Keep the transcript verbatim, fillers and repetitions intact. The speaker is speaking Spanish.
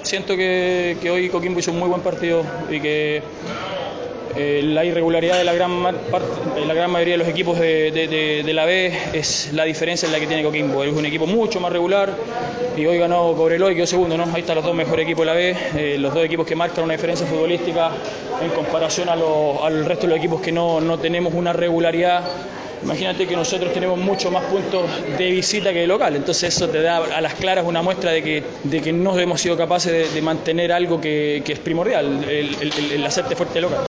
Siento que, que hoy Coquimbo hizo un muy buen partido y que eh, la irregularidad de la gran, parte, la gran mayoría de los equipos de, de, de, de la B es la diferencia en la que tiene Coquimbo. Es un equipo mucho más regular y hoy ganó Cobreloa y quedó segundo, ¿no? Ahí están los dos mejores equipos de la B, eh, los dos equipos que marcan una diferencia futbolística en comparación a lo, al resto de los equipos que no, no tenemos una regularidad. Imagínate que nosotros tenemos mucho más puntos de visita que de local, entonces eso te da a las claras una muestra de que, de que no hemos sido capaces de, de mantener algo que, que es primordial, el, el, el hacerte fuerte local.